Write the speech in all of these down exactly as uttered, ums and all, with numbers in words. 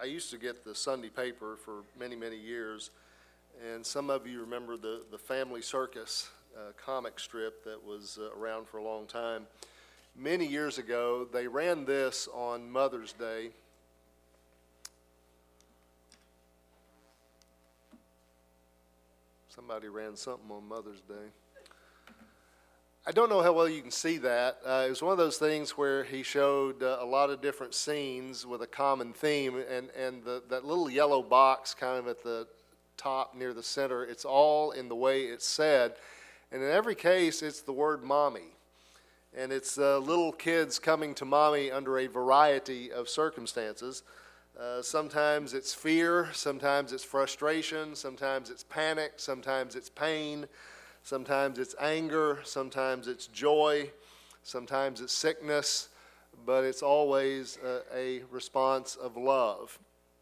I used to get the Sunday paper for many, many years, and some of you remember the, the Family Circus uh, comic strip that was uh, around for a long time. Many years ago, they ran this on Mother's Day. Somebody ran something on Mother's Day. I don't know how well you can see that. Uh, it was one of those things where he showed uh, a lot of different scenes with a common theme, and, and the, that little yellow box kind of at the top near the center, it's all in the way it's said. And in every case, it's the word mommy. And it's uh, little kids coming to mommy under a variety of circumstances. Uh, sometimes it's fear, sometimes it's frustration, sometimes it's panic, sometimes it's pain. Sometimes it's anger, sometimes it's joy, sometimes it's sickness, but it's always a, a response of love.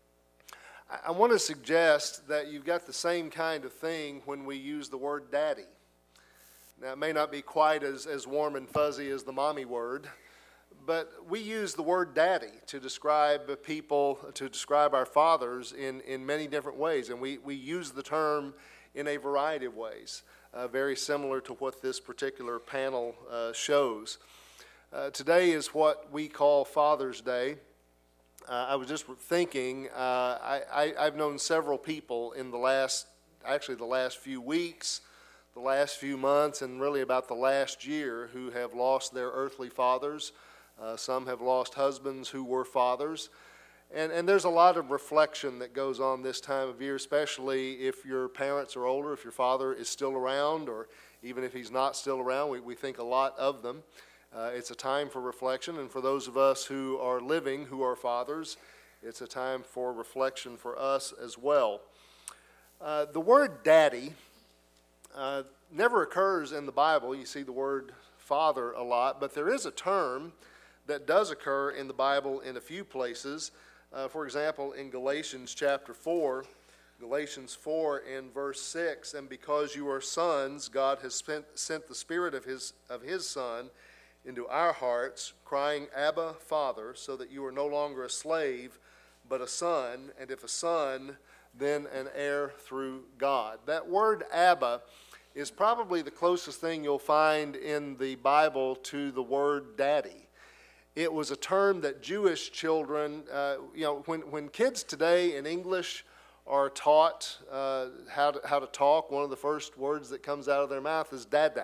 I, I want to suggest that you've got the same kind of thing when we use the word daddy. Now, it may not be quite as, as warm and fuzzy as the mommy word, but we use the word daddy to describe people, to describe our fathers in, in many different ways, and we, we use the term in a variety of ways. Uh, very similar to what this particular panel uh, shows. Uh, today is what we call Father's Day. Uh, I was just thinking, uh, I, I, I've known several people in the last, actually the last few weeks, the last few months, and really about the last year who have lost their earthly fathers. Uh, some have lost husbands who were fathers. And, and there's a lot of reflection that goes on this time of year, especially if your parents are older, if your father is still around, or even if he's not still around. We, we think a lot of them. Uh, it's a time for reflection, and for those of us who are living, who are fathers, it's a time for reflection for us as well. Uh, the word daddy uh, never occurs in the Bible. You see the word father a lot, but there is a term that does occur in the Bible in a few places. Uh, for example, in Galatians chapter four, Galatians four and verse six, and because you are sons, God has spent, sent the Spirit of his, of his Son into our hearts, crying, Abba, Father, so that you are no longer a slave, but a son, and if a son, then an heir through God. That word Abba is probably the closest thing you'll find in the Bible to the word daddy. It was a term that Jewish children, uh, you know, when, when kids today in English are taught uh, how to, how to talk, one of the first words that comes out of their mouth is dada.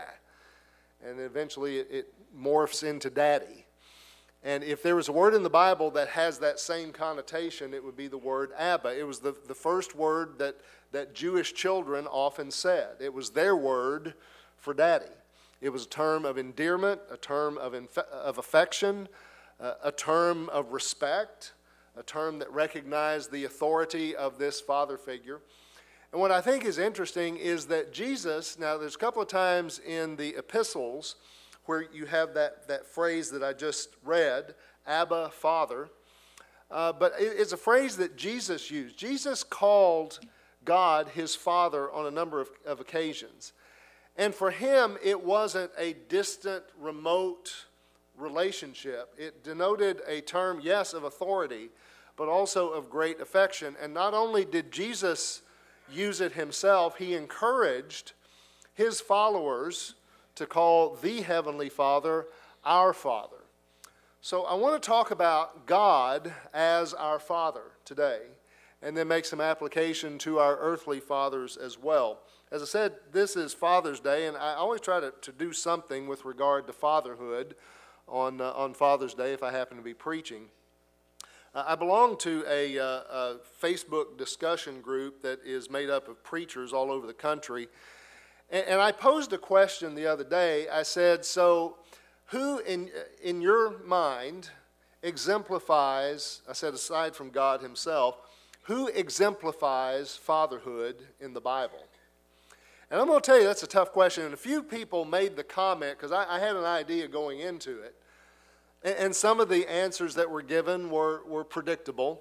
And eventually it, it morphs into daddy. And if there was a word in the Bible that has that same connotation, it would be the word Abba. It was the, the first word that, that Jewish children often said. It was their word for daddy. It was a term of endearment, a term of, inf- of affection, uh, a term of respect, a term that recognized the authority of this father figure. And what I think is interesting is that Jesus, now there's a couple of times in the epistles where you have that, that phrase that I just read, Abba, Father, uh, but it, it's a phrase that Jesus used. Jesus called God his Father on a number of, of occasions. And for him, it wasn't a distant, remote relationship. It denoted a term, yes, of authority, but also of great affection. And not only did Jesus use it himself, he encouraged his followers to call the Heavenly Father our Father. So I want to talk about God as our Father today, and then make some application to our earthly fathers as well. As I said, this is Father's Day, and I always try to, to do something with regard to fatherhood on, uh, on Father's Day if I happen to be preaching. Uh, I belong to a, uh, a Facebook discussion group that is made up of preachers all over the country, and, and I posed a question the other day. I said, so who in, in your mind exemplifies, I said aside from God himself, who exemplifies fatherhood in the Bible? And I'm going to tell you that's a tough question. And a few people made the comment, because I, I had an idea going into it. And, and some of the answers that were given were, were predictable.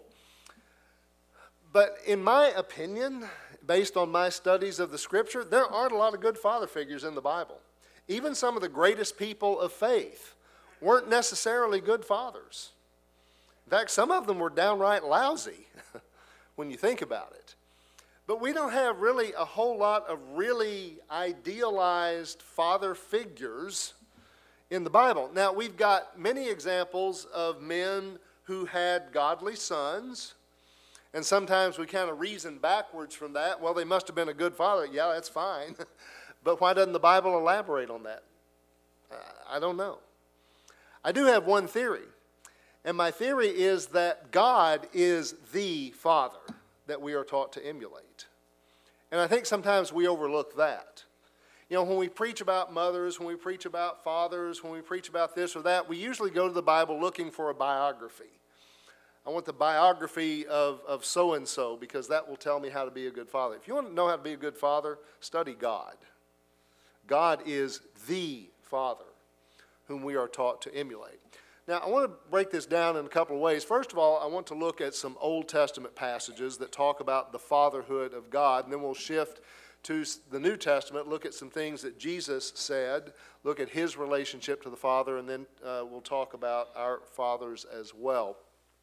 But in my opinion, based on my studies of the Scripture, there aren't a lot of good father figures in the Bible. Even some of the greatest people of faith weren't necessarily good fathers. In fact, some of them were downright lousy when you think about it. But we don't have really a whole lot of really idealized father figures in the Bible. Now, we've got many examples of men who had godly sons, and sometimes we kind of reason backwards from that. Well, they must have been a good father. Yeah, that's fine. But why doesn't the Bible elaborate on that? Uh, I don't know. I do have one theory, and my theory is that God is the Father that we are taught to emulate. And I think sometimes we overlook that. You know, when we preach about mothers, when we preach about fathers, when we preach about this or that, we usually go to the Bible looking for a biography. I want the biography of, of so-and-so because that will tell me how to be a good father. If you want to know how to be a good father, study God. God is the Father whom we are taught to emulate. Now, I want to break this down in a couple of ways. First of all, I want to look at some Old Testament passages that talk about the fatherhood of God, and then we'll shift to the New Testament, look at some things that Jesus said, look at his relationship to the Father, and then uh, we'll talk about our fathers as well.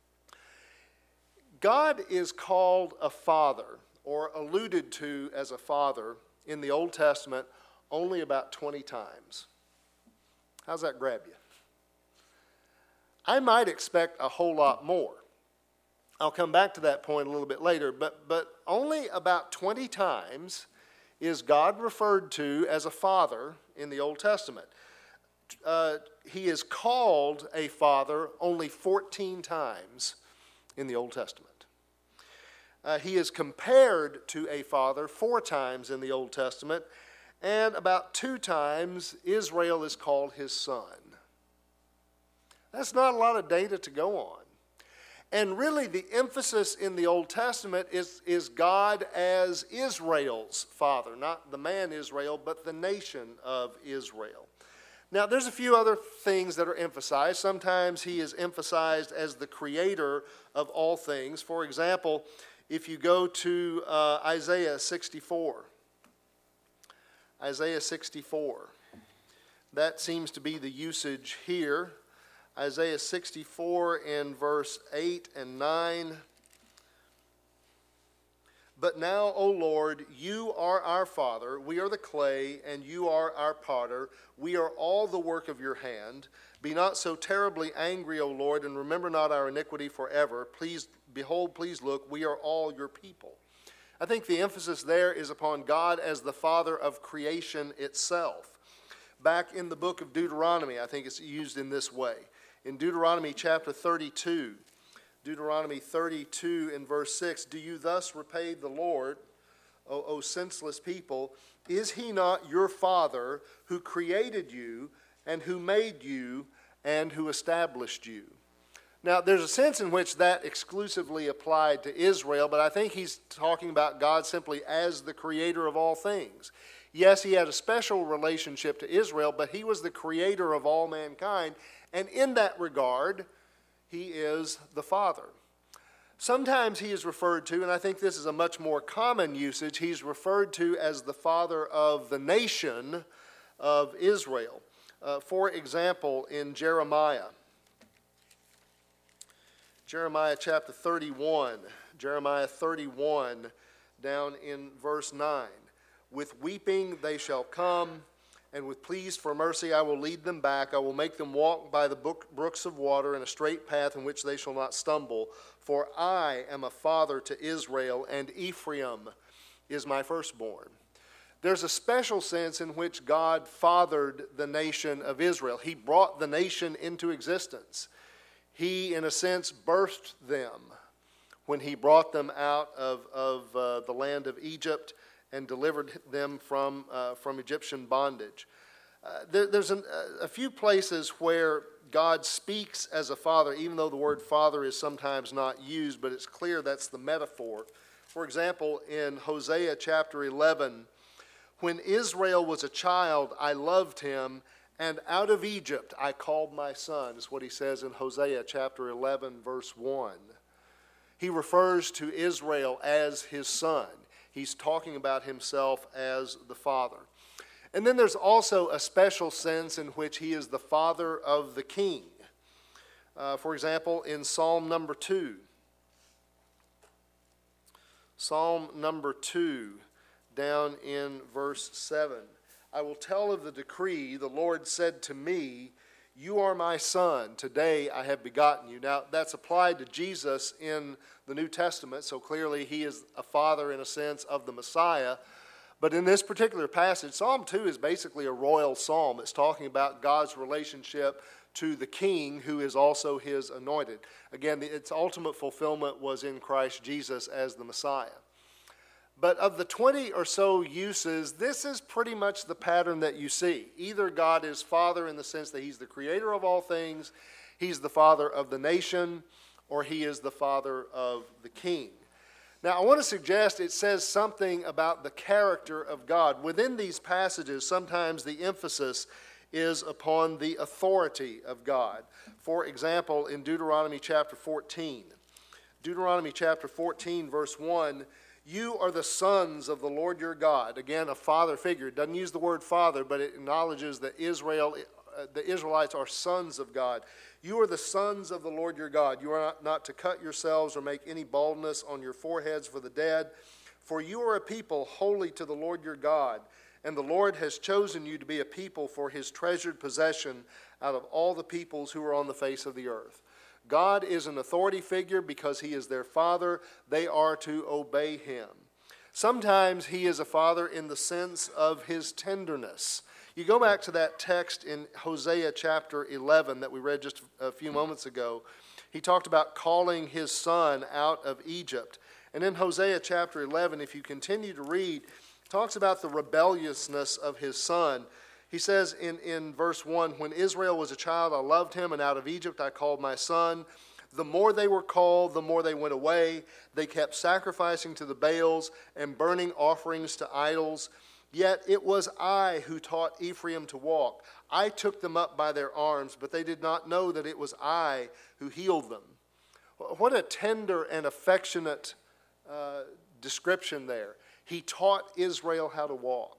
God is called a father, or alluded to as a father, in the Old Testament only about twenty times. How's that grab you? I might expect a whole lot more. I'll come back to that point a little bit later, but, but only about twenty times is God referred to as a father in the Old Testament. Uh, he is called a father only fourteen times in the Old Testament. Uh, he is compared to a father four times in the Old Testament, and about two times Israel is called his son. That's not a lot of data to go on. And really the emphasis in the Old Testament is, is God as Israel's father, not the man Israel, but the nation of Israel. Now, there's a few other things that are emphasized. Sometimes he is emphasized as the creator of all things. For example, if you go to uh, Isaiah sixty-four, Isaiah sixty-four, that seems to be the usage here. Isaiah sixty-four in verse eight and nine. But now, O Lord, you are our Father, we are the clay, and you are our potter. We are all the work of your hand. Be not so terribly angry, O Lord, and remember not our iniquity forever. Please, behold, please look, we are all your people. I think the emphasis there is upon God as the Father of creation itself. Back in the book of Deuteronomy, I think it's used in this way. In Deuteronomy chapter thirty-two, Deuteronomy thirty-two in verse six, do you thus repay the Lord, O, o senseless people? Is he not your Father who created you and who made you and who established you? Now, there's a sense in which that exclusively applied to Israel, but I think he's talking about God simply as the creator of all things. Yes, he had a special relationship to Israel, but he was the creator of all mankind, and in that regard, he is the Father. Sometimes he is referred to, and I think this is a much more common usage, he's referred to as the Father of the nation of Israel. Uh, for example, in Jeremiah, Jeremiah chapter thirty-one, Jeremiah thirty-one, down in verse nine. With weeping they shall come, and with pleas for mercy I will lead them back. I will make them walk by the brooks of water in a straight path in which they shall not stumble. For I am a father to Israel, and Ephraim is my firstborn. There's a special sense in which God fathered the nation of Israel. He brought the nation into existence. He, in a sense, birthed them when he brought them out of, of uh, the land of Egypt and delivered them from, uh, from Egyptian bondage. Uh, there, there's an, a few places where God speaks as a father, even though the word father is sometimes not used, but it's clear that's the metaphor. For example, in Hosea chapter eleven, when Israel was a child, I loved him, and out of Egypt I called my son, is what he says in Hosea chapter eleven, verse one. He refers to Israel as his son. He's talking about himself as the Father. And then there's also a special sense in which he is the Father of the king. Uh, for example, in Psalm number two. Psalm number two, down in verse seven. I will tell of the decree, the Lord said to me, you are my son, today I have begotten you. Now, that's applied to Jesus in the New Testament, so clearly he is a father in a sense of the Messiah. But in this particular passage, Psalm two is basically a royal psalm. It's talking about God's relationship to the king who is also his anointed. Again, its ultimate fulfillment was in Christ Jesus as the Messiah. But of the twenty or so uses, this is pretty much the pattern that you see. Either God is Father in the sense that he's the creator of all things, he's the father of the nation, or he is the father of the king. Now, I want to suggest it says something about the character of God. Within these passages, sometimes the emphasis is upon the authority of God. For example, in Deuteronomy chapter fourteen. Deuteronomy chapter fourteen, verse one, you are the sons of the Lord your God. Again, a father figure. It doesn't use the word father, but it acknowledges that Israel, uh, the Israelites are sons of God. You are the sons of the Lord your God. You are not, not to cut yourselves or make any baldness on your foreheads for the dead, for you are a people holy to the Lord your God, and the Lord has chosen you to be a people for his treasured possession out of all the peoples who are on the face of the earth. God is an authority figure because he is their father. They are to obey him. Sometimes he is a father in the sense of his tenderness. You go back to that text in Hosea chapter eleven that we read just a few moments ago. He talked about calling his son out of Egypt. And in Hosea chapter eleven, if you continue to read, it talks about the rebelliousness of his son. He says in, in verse one, when Israel was a child, I loved him, and out of Egypt I called my son. The more they were called, the more they went away. They kept sacrificing to the Baals and burning offerings to idols. Yet it was I who taught Ephraim to walk. I took them up by their arms, but they did not know that it was I who healed them. What a tender and affectionate uh, description there. He taught Israel how to walk.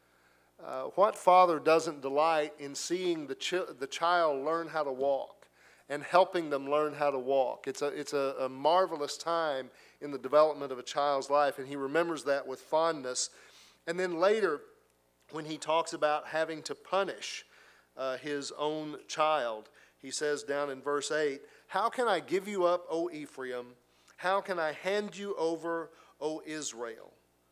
Uh, what father doesn't delight in seeing the, ch- the child learn how to walk and helping them learn how to walk? It's, a, it's a, a marvelous time in the development of a child's life, and he remembers that with fondness. And then later, when he talks about having to punish uh, his own child, he says down in verse eight, how can I give you up, O Ephraim? How can I hand you over, O Israel?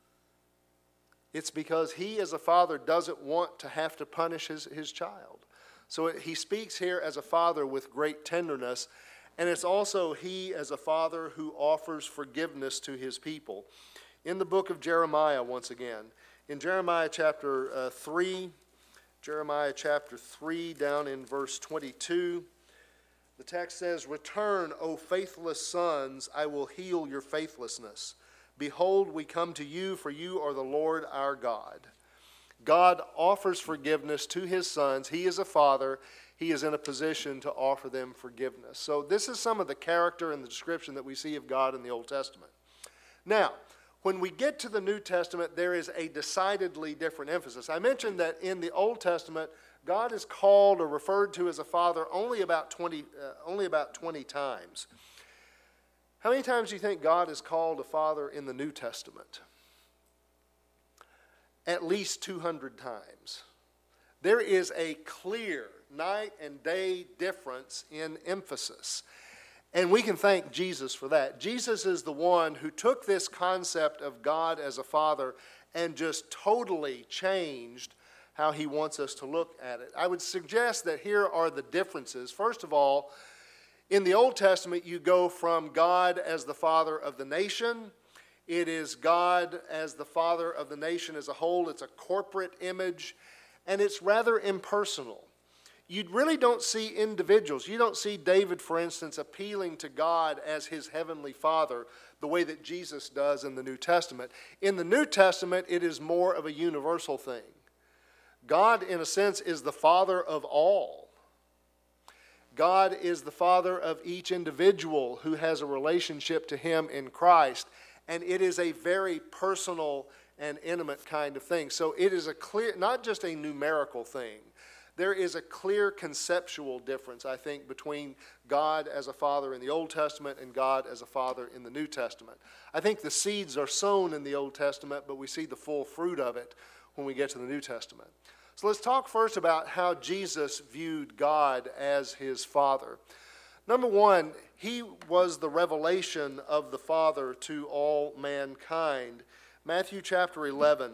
It's because he as a father doesn't want to have to punish his, his child. So it, he speaks here as a father with great tenderness, and it's also he as a father who offers forgiveness to his people. In the book of Jeremiah, once again, in Jeremiah chapter uh, three, Jeremiah chapter three, down in verse twenty-two, the text says, return, O faithless sons, I will heal your faithlessness. Behold, we come to you, for you are the Lord our God. God offers forgiveness to his sons. He is a father. He is in a position to offer them forgiveness. So this is some of the character and the description that we see of God in the Old Testament. Now, when we get to the New Testament, there is a decidedly different emphasis. I mentioned that in the Old Testament, God is called or referred to as a father only about twenty, uh, only about twenty times. How many times do you think God is called a father in the New Testament? At least two hundred times. There is a clear night and day difference in emphasis. And we can thank Jesus for that. Jesus is the one who took this concept of God as a father and just totally changed how he wants us to look at it. I would suggest that here are the differences. First of all, in the Old Testament, you go from God as the father of the nation. It is God as the father of the nation as a whole. It's a corporate image, and it's rather impersonal. You really don't see individuals. You don't see David, for instance, appealing to God as his heavenly father the way that Jesus does in the New Testament. In the New Testament, it is more of a universal thing. God, in a sense, is the father of all. God is the father of each individual who has a relationship to him in Christ, and it is a very personal and intimate kind of thing. So it is a clear, not just a numerical thing. there is a clear conceptual difference, I think, between God as a father in the Old Testament and God as a father in the New Testament. I think the seeds are sown in the Old Testament, but we see the full fruit of it when we get to the New Testament. So let's talk first about how Jesus viewed God as his Father. Number one, he was the revelation of the Father to all mankind. Matthew chapter eleven.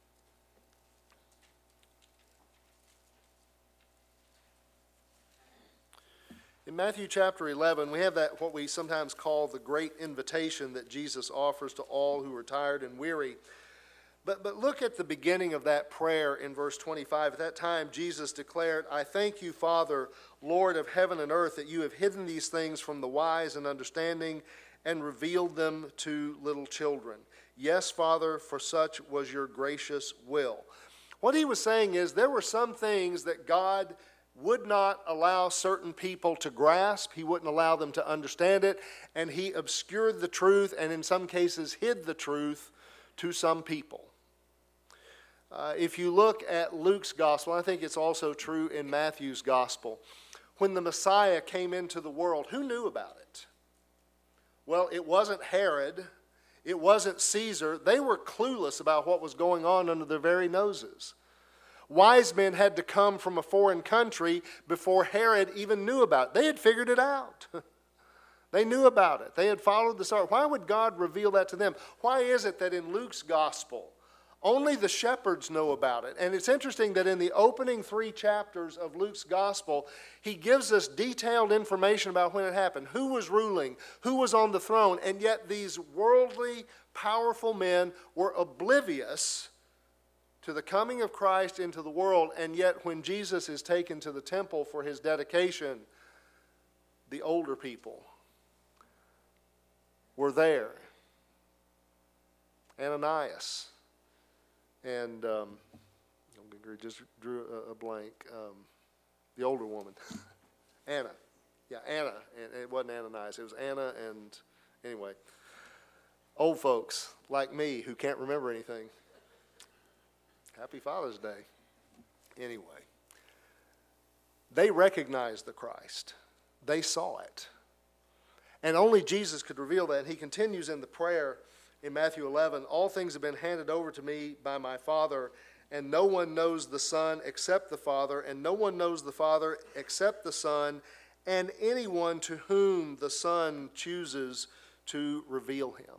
In Matthew chapter eleven, we have that what we sometimes call the great invitation that Jesus offers to all who are tired and weary. But, but look at the beginning of that prayer in verse twenty-five. At that time, Jesus declared, I thank you, Father, Lord of heaven and earth, that you have hidden these things from the wise and understanding and revealed them to little children. Yes, Father, for such was your gracious will. What he was saying is there were some things that God would not allow certain people to grasp. He wouldn't allow them to understand it, and he obscured the truth and in some cases hid the truth to some people. Uh, if you look at Luke's gospel, I think it's also true in Matthew's gospel, when the Messiah came into the world, who knew about it? Well, it wasn't Herod, it wasn't Caesar. They were clueless about what was going on under their very noses. Wise men had to come from a foreign country before Herod even knew about it. They had figured it out. They knew about it. They had followed the star. Why would God reveal that to them? Why is it that in Luke's gospel, only the shepherds know about it? And it's interesting that in the opening three chapters of Luke's gospel, he gives us detailed information about when it happened, who was ruling, who was on the throne, and yet these worldly, powerful men were oblivious to the coming of Christ into the world, and yet when Jesus is taken to the temple for his dedication, the older people were there. Ananias and um, I just drew a, a blank. Um, the older woman, Anna. Yeah, Anna. And it wasn't Ananias. It was Anna and, anyway, old folks like me who can't remember anything. Happy Father's Day. Anyway, they recognized the Christ. They saw it. And only Jesus could reveal that. And he continues in the prayer in Matthew eleven, all things have been handed over to me by my Father, and no one knows the Son except the Father, and no one knows the Father except the Son, and anyone to whom the Son chooses to reveal him.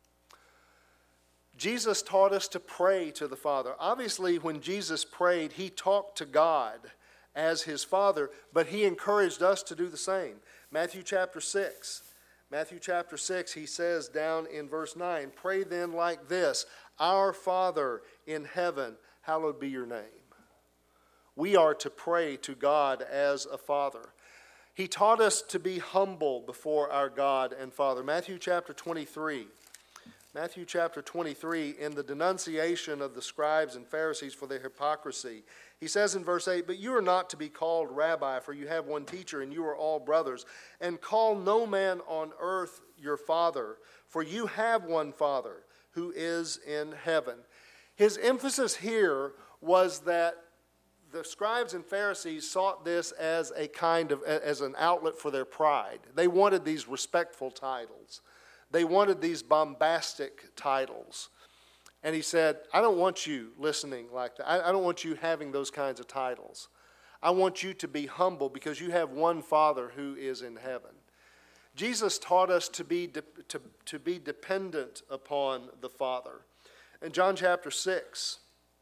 Jesus taught us to pray to the Father. Obviously, when Jesus prayed, he talked to God as his Father, but he encouraged us to do the same. Matthew chapter six. Matthew chapter six, he says down in verse nine, pray then like this, our Father in heaven, hallowed be your name. We are to pray to God as a Father. He taught us to be humble before our God and Father. Matthew chapter twenty-three. Matthew chapter twenty-three, in the denunciation of the scribes and Pharisees for their hypocrisy, he says in verse eight, but you are not to be called rabbi, for you have one teacher, and you are all brothers. And call no man on earth your father, for you have one Father, who is in heaven. His emphasis here was that the scribes and Pharisees sought this as a kind of, as an outlet for their pride. They wanted these respectful titles. They wanted these bombastic titles. And he said, I don't want you listening like that. I, I don't want you having those kinds of titles. I want you to be humble because you have one Father who is in heaven. Jesus taught us to be, de- to, to be dependent upon the Father. In John chapter six,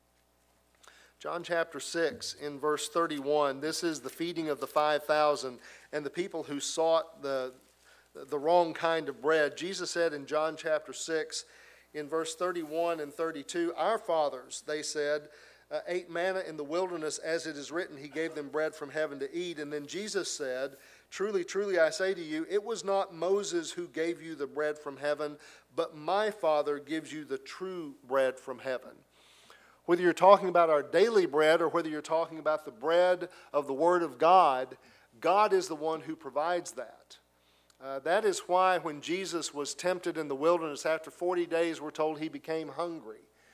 John chapter six, in verse thirty-one, this is the feeding of the five thousand and the people who sought the the wrong kind of bread. Jesus said in John chapter six, in verse thirty-one and thirty-two, our fathers, they said, uh, ate manna in the wilderness, as it is written, he gave them bread from heaven to eat. And then Jesus said, truly, truly, I say to you, it was not Moses who gave you the bread from heaven, but my Father gives you the true bread from heaven. Whether you're talking about our daily bread or whether you're talking about the bread of the Word of God, God is the one who provides that. Uh, that is why when Jesus was tempted in the wilderness, after forty days, we're told he became hungry.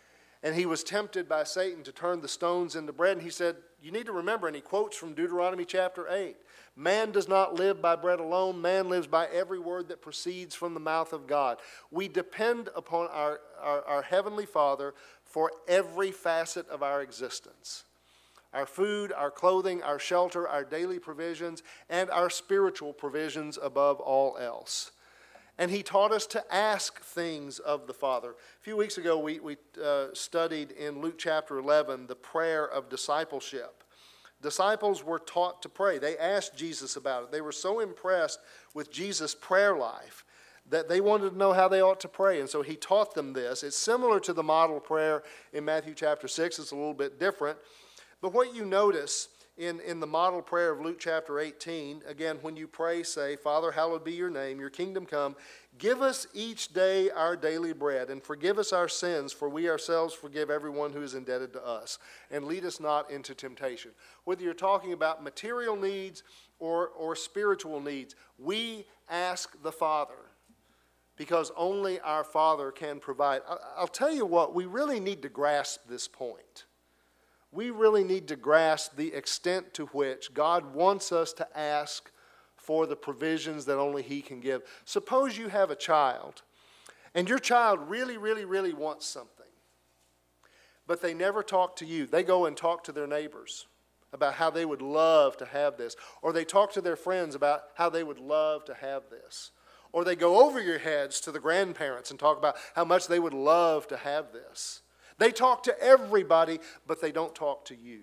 and he was tempted by Satan to turn the stones into bread. And he said, you need to remember, and he quotes from Deuteronomy chapter eight, man does not live by bread alone. Man lives by every word that proceeds from the mouth of God. We depend upon our, our, our Heavenly Father for every facet of our existence. Our food, our clothing, our shelter, our daily provisions, and our spiritual provisions above all else. And he taught us to ask things of the Father. A few weeks ago, we, we uh, studied in Luke chapter eleven the prayer of discipleship. Disciples were taught to pray. They asked Jesus about it. They were so impressed with Jesus' prayer life that they wanted to know how they ought to pray. And so he taught them this. It's similar to the model prayer in Matthew chapter six. It's a little bit different. But what you notice in, in the model prayer of Luke chapter eighteen, again, when you pray, say, Father, hallowed be your name, your kingdom come. Give us each day our daily bread, and forgive us our sins, for we ourselves forgive everyone who is indebted to us. And lead us not into temptation. Whether you're talking about material needs or, or spiritual needs, we ask the Father, because only our Father can provide. I'll tell you what, we really need to grasp this point. We really need to grasp the extent to which God wants us to ask for the provisions that only He can give. Suppose you have a child, and your child really, really, really wants something, but they never talk to you. They go and talk to their neighbors about how they would love to have this, or they talk to their friends about how they would love to have this, or they go over your heads to the grandparents and talk about how much they would love to have this. They talk to everybody, but they don't talk to you.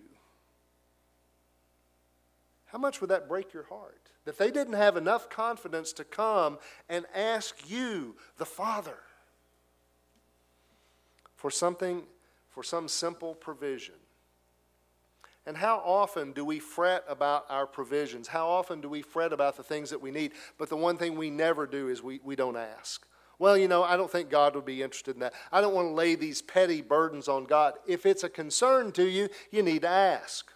How much would that break your heart? That they didn't have enough confidence to come and ask you, the Father, for something, for some simple provision. And how often do we fret about our provisions? How often do we fret about the things that we need? But the one thing we never do is we, we don't ask. Well, you know, I don't think God would be interested in that. I don't want to lay these petty burdens on God. If it's a concern to you, you need to ask.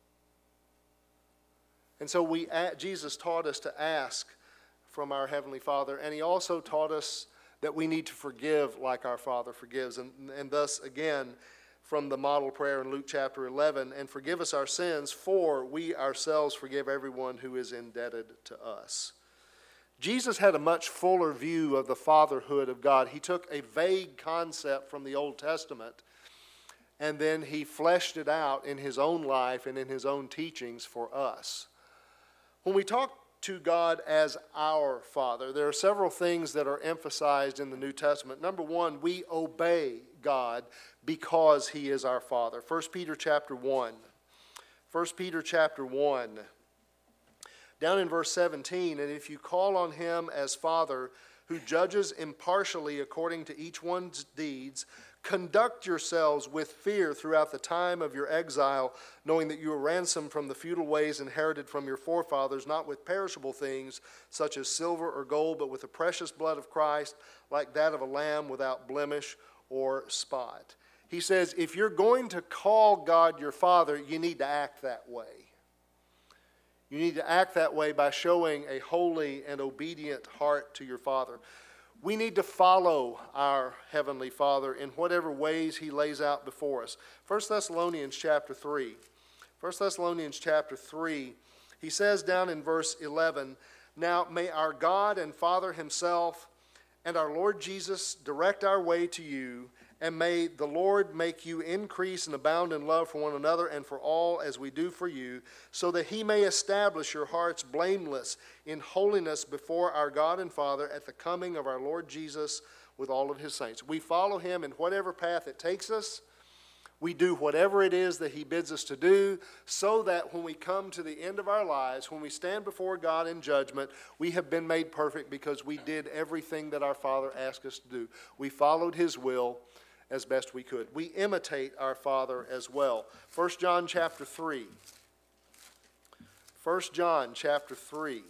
And so we, Jesus taught us to ask from our Heavenly Father, and He also taught us that we need to forgive like our Father forgives. And, and thus, again, from the model prayer in Luke chapter eleven, and forgive us our sins, for we ourselves forgive everyone who is indebted to us. Jesus had a much fuller view of the fatherhood of God. He took a vague concept from the Old Testament, and then He fleshed it out in His own life and in His own teachings for us. When we talk to God as our Father, there are several things that are emphasized in the New Testament. Number one, we obey God because He is our Father. First Peter chapter one. First Peter chapter one. Down in verse seventeen, and if you call on Him as Father, who judges impartially according to each one's deeds, conduct yourselves with fear throughout the time of your exile, knowing that you were ransomed from the futile ways inherited from your forefathers, not with perishable things such as silver or gold, but with the precious blood of Christ, like that of a lamb without blemish or spot. He says, if you're going to call God your Father, you need to act that way. You need to act that way by showing a holy and obedient heart to your Father. We need to follow our Heavenly Father in whatever ways He lays out before us. First Thessalonians chapter three. First Thessalonians chapter three, he says down in verse eleven, now may our God and Father Himself and our Lord Jesus direct our way to you, and may the Lord make you increase and abound in love for one another and for all as we do for you, so that He may establish your hearts blameless in holiness before our God and Father at the coming of our Lord Jesus with all of His saints. We follow Him in whatever path it takes us. We do whatever it is that He bids us to do, so that when we come to the end of our lives, when we stand before God in judgment, we have been made perfect because we did everything that our Father asked us to do. We followed His will as best we could. We imitate our Father as well. First John chapter three. First John chapter three.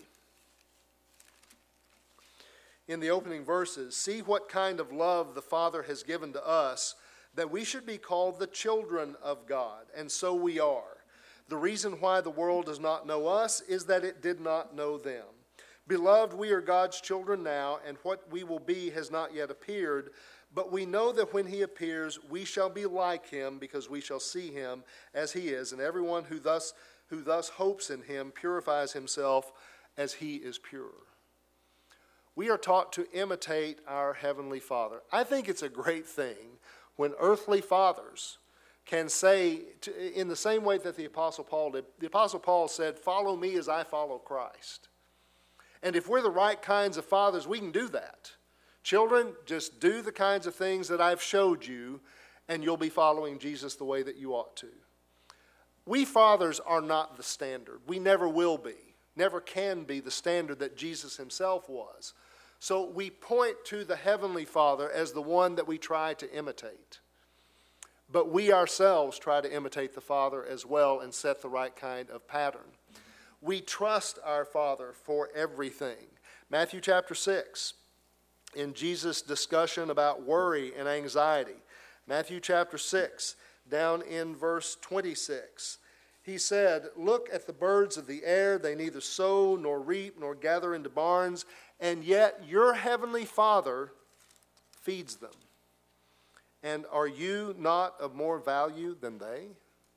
In the opening verses, see what kind of love the Father has given to us, that we should be called the children of God, and so we are. The reason why the world does not know us is that it did not know them. Beloved, we are God's children now, and what we will be has not yet appeared, But we know that when he appears, we shall be like him, because we shall see him as he is. And everyone who thus, who thus hopes in him purifies himself as he is pure. We are taught to imitate our Heavenly Father. I think it's a great thing when earthly fathers can say, to, in the same way that the Apostle Paul did, the Apostle Paul said, "Follow me as I follow Christ." And if we're the right kinds of fathers, we can do that. Children, just do the kinds of things that I've showed you, and you'll be following Jesus the way that you ought to. We fathers are not the standard. We never will be, never can be the standard that Jesus himself was. So we point to the Heavenly Father as the one that we try to imitate. But we ourselves try to imitate the Father as well and set the right kind of pattern. We trust our Father for everything. Matthew chapter six, in Jesus' discussion about worry and anxiety. Matthew chapter six, down in verse twenty-six. He said, "Look at the birds of the air. They neither sow nor reap nor gather into barns, and yet your heavenly Father feeds them. And are you not of more value than they?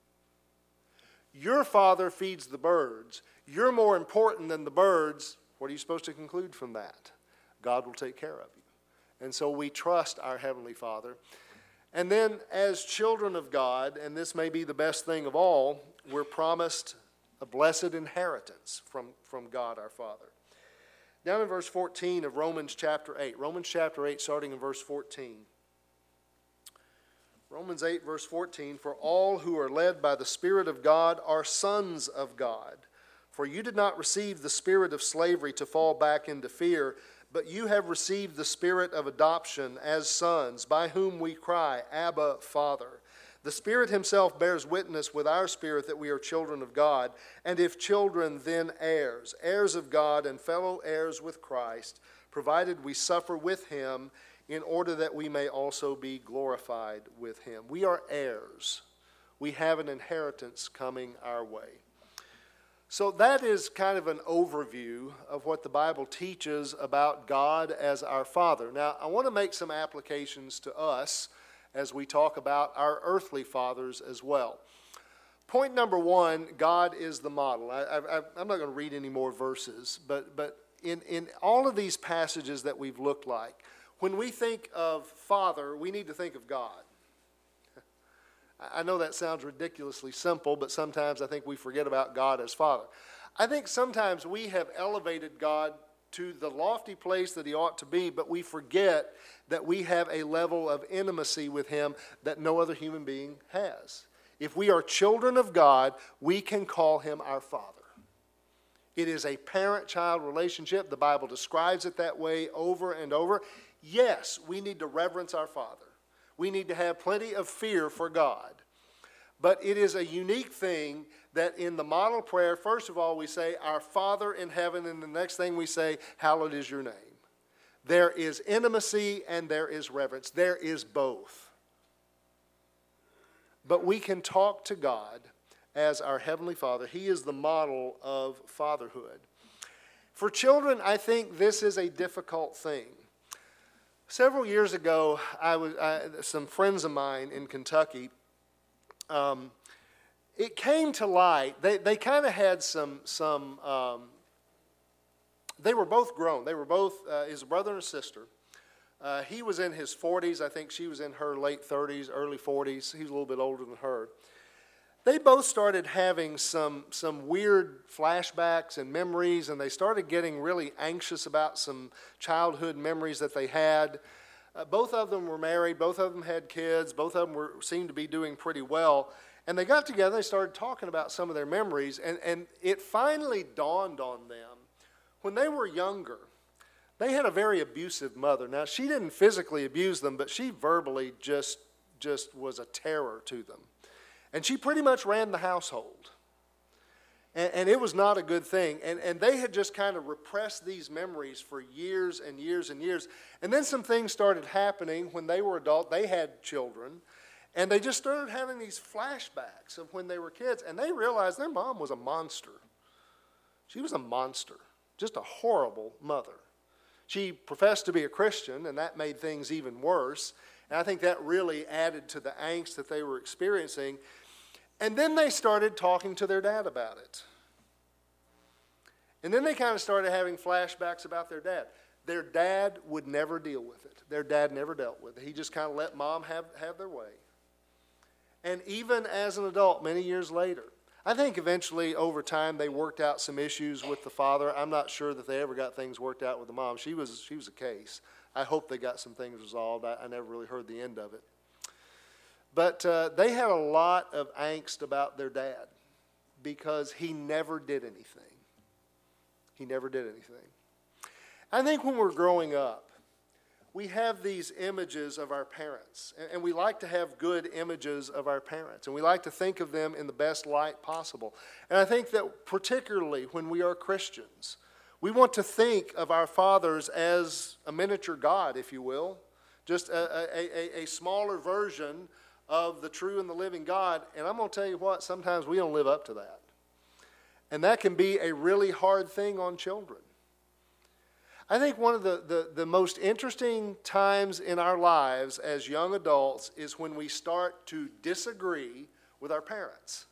Your Father feeds the birds. You're more important than the birds." What are you supposed to conclude from that? God will take care of you. And so we trust our Heavenly Father. And then as children of God, and this may be the best thing of all, we're promised a blessed inheritance from, from God our Father. Down in verse fourteen of Romans chapter eight. Romans chapter eight, starting in verse fourteen. Romans eight, verse fourteen, "For all who are led by the Spirit of God are sons of God. For you did not receive the spirit of slavery to fall back into fear, but you have received the Spirit of adoption as sons, by whom we cry, Abba, Father. The Spirit himself bears witness with our spirit that we are children of God, and if children, then heirs, heirs of God and fellow heirs with Christ, provided we suffer with him, in order that we may also be glorified with him." We are heirs. We have an inheritance coming our way. So that is kind of an overview of what the Bible teaches about God as our Father. Now, I want to make some applications to us as we talk about our earthly fathers as well. Point number one, God is the model. I, I, I'm not going to read any more verses, but, but in, in all of these passages that we've looked like, when we think of Father, we need to think of God. I know that sounds ridiculously simple, but sometimes I think we forget about God as Father. I think sometimes we have elevated God to the lofty place that he ought to be, but we forget that we have a level of intimacy with him that no other human being has. If we are children of God, we can call him our Father. It is a parent-child relationship. The Bible describes it that way over and over. Yes, we need to reverence our Father. We need to have plenty of fear for God. But it is a unique thing that in the model prayer, first of all, we say, "Our Father in heaven," and the next thing we say, "Hallowed is your name." There is intimacy and there is reverence. There is both. But we can talk to God as our Heavenly Father. He is the model of fatherhood. For children, I think this is a difficult thing. Several years ago, I was I, some friends of mine in Kentucky, um, it came to light, they, they kind of had some, some um, they were both grown. They were both, uh, his brother and a sister. Uh, he was in his forties. I think she was in her late thirties, early forties. He was a little bit older than her. They both started having some, some weird flashbacks and memories, and they started getting really anxious about some childhood memories that they had. Uh, both of them were married. Both of them had kids. Both of them were, seemed to be doing pretty well. And they got together and they started talking about some of their memories, and, and it finally dawned on them. When they were younger, they had a very abusive mother. Now, she didn't physically abuse them, but she verbally just, just was a terror to them. And she pretty much ran the household. And, and it was not a good thing. And, and they had just kind of repressed these memories for years and years and years. And then some things started happening when they were adult. They had children. And they just started having these flashbacks of when they were kids. And they realized their mom was a monster. She was a monster. Just a horrible mother. She professed to be a Christian, and that made things even worse. And I think that really added to the angst that they were experiencing. And then they started talking to their dad about it. And then they kind of started having flashbacks about their dad. Their dad would never deal with it. Their dad never dealt with it. He just kind of let mom have, have their way. And even as an adult, many years later, I think eventually over time they worked out some issues with the father. I'm not sure that they ever got things worked out with the mom. She was, she was a case. I hope they got some things resolved. I, I never really heard the end of it. But uh, they had a lot of angst about their dad because he never did anything. He never did anything. I think when we're growing up, we have these images of our parents, and, and we like to have good images of our parents, and we like to think of them in the best light possible. And I think that particularly when we are Christians, we want to think of our fathers as a miniature God, if you will, just a, a, a, a smaller version of the true and the living God. And I'm going to tell you what, sometimes we don't live up to that. And that can be a really hard thing on children. I think one of the, the, the most interesting times in our lives as young adults is when we start to disagree with our parents.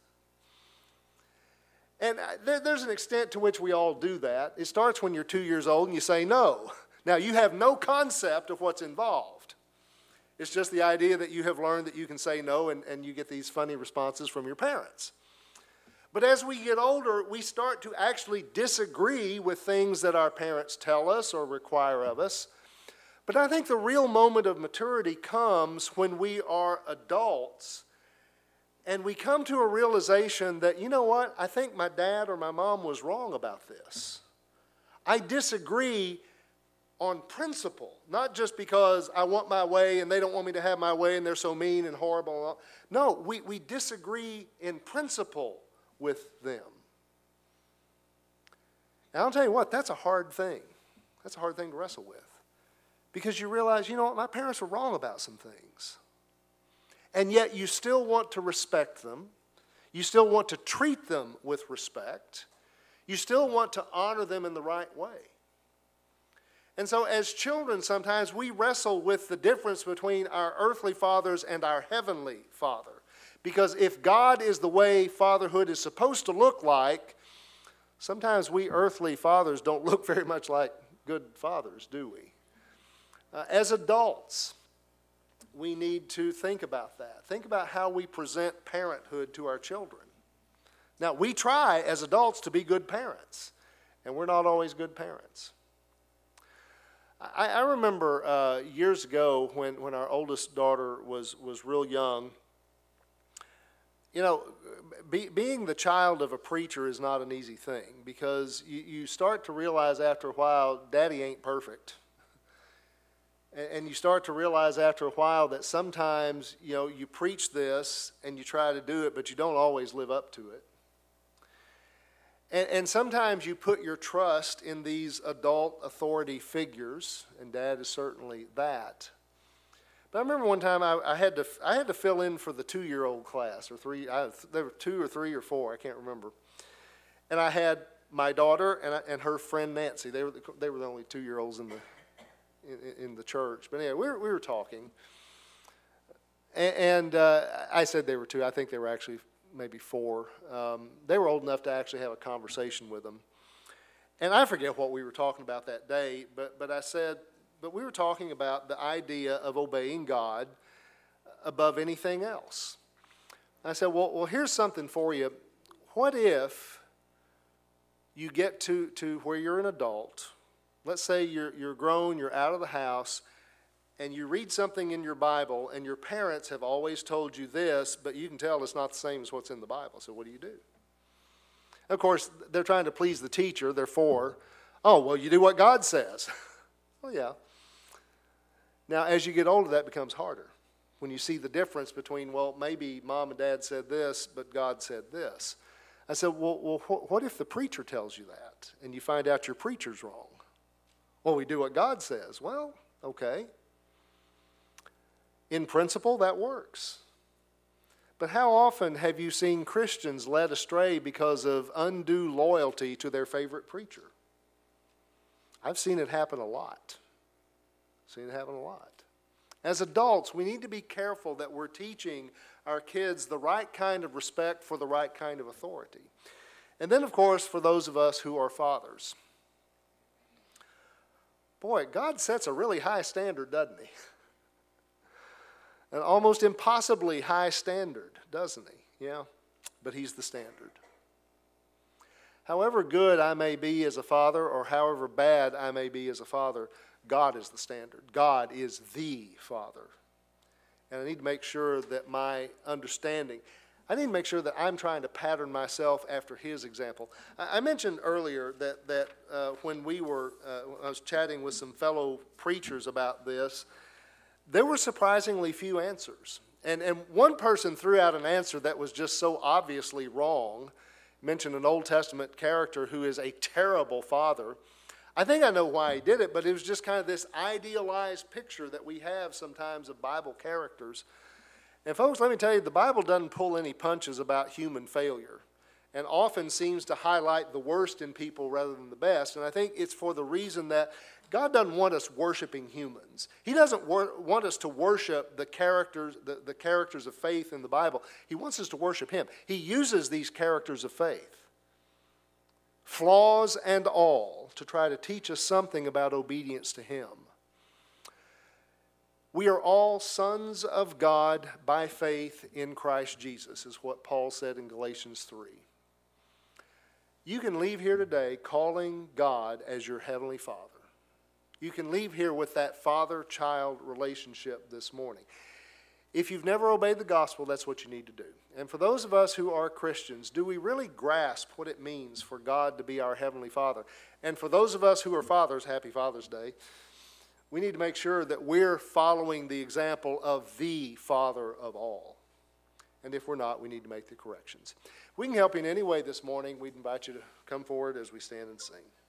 And there, there's an extent to which we all do that. It starts when you're two years old and you say no. Now, you have no concept of what's involved. It's just the idea that you have learned that you can say no, and, and you get these funny responses from your parents. But as we get older, we start to actually disagree with things that our parents tell us or require of us. But I think the real moment of maturity comes when we are adults and we come to a realization that, you know what, I think my dad or my mom was wrong about this. I disagree on principle, not just because I want my way and they don't want me to have my way and they're so mean and horrible. No, we, we disagree in principle with them. And I'll tell you what, that's a hard thing. That's a hard thing to wrestle with. Because you realize, you know what, my parents were wrong about some things. And yet you still want to respect them. You still want to treat them with respect. You still want to honor them in the right way. And so as children, sometimes we wrestle with the difference between our earthly fathers and our heavenly Father. Because if God is the way fatherhood is supposed to look like, sometimes we earthly fathers don't look very much like good fathers, do we? Uh, as adults, we need to think about that. Think about how we present parenthood to our children. Now, we try as adults to be good parents, and we're not always good parents. I, I remember uh, years ago when, when our oldest daughter was, was real young. You know, be, being the child of a preacher is not an easy thing because you, you start to realize after a while, Daddy ain't perfect. And, and you start to realize after a while that sometimes, you know, you preach this and you try to do it, but you don't always live up to it. And, and sometimes you put your trust in these adult authority figures, and Dad is certainly that. But I remember one time I, I had to I had to fill in for the two-year-old class, or three. I, there were two or three or four, I can't remember. And I had my daughter and I, and her friend Nancy. They were the, they were the only two-year-olds in the in, in the church. But anyway, we were we were talking, and, and uh, I said they were two. I think they were actually maybe four. Um, they were old enough to actually have a conversation with them. And I forget what we were talking about that day, but but I said. But we were talking about the idea of obeying God above anything else. I said, well, well, here's something for you. What if you get to, to where you're an adult, let's say you're, you're grown, you're out of the house, and you read something in your Bible, and your parents have always told you this, but you can tell it's not the same as what's in the Bible. So what do you do? Of course, they're trying to please the teacher, therefore, oh, well, you do what God says. Well, yeah. Now, as you get older, that becomes harder. When you see the difference between, well, maybe mom and dad said this, but God said this. I said, well, well wh- what if the preacher tells you that, and you find out your preacher's wrong? Well, we do what God says. Well, okay. In principle, that works. But how often have you seen Christians led astray because of undue loyalty to their favorite preacher? I've seen it happen a lot. Seen it happen a lot. As adults, we need to be careful that we're teaching our kids the right kind of respect for the right kind of authority. And then, of course, for those of us who are fathers. Boy, God sets a really high standard, doesn't he? An almost impossibly high standard, doesn't he? Yeah, but he's the standard. However good I may be as a father, or however bad I may be as a father, God is the standard. God is the Father. And I need to make sure that my understanding, I need to make sure that I'm trying to pattern myself after his example. I, I mentioned earlier that, that uh, when we were, uh, I was chatting with some fellow preachers about this, there were surprisingly few answers. And, and one person threw out an answer that was just so obviously wrong, mentioned an Old Testament character who is a terrible father. I think I know why he did it, but it was just kind of this idealized picture that we have sometimes of Bible characters. And folks, let me tell you, the Bible doesn't pull any punches about human failure and often seems to highlight the worst in people rather than the best. And I think it's for the reason that God doesn't want us worshiping humans. He doesn't wor- want us to worship the characters, the, the characters of faith in the Bible. He wants us to worship him. He uses these characters of faith, flaws and all, to try to teach us something about obedience to him. We are all sons of God by faith in Christ Jesus, is what Paul said in Galatians three. You can leave here today calling God as your heavenly Father. You can leave here with that father-child relationship this morning. If you've never obeyed the gospel, that's what you need to do. And for those of us who are Christians, do we really grasp what it means for God to be our heavenly Father? And for those of us who are fathers, happy Father's Day, we need to make sure that we're following the example of the Father of all. And if we're not, we need to make the corrections. If we can help you in any way this morning, we'd invite you to come forward as we stand and sing.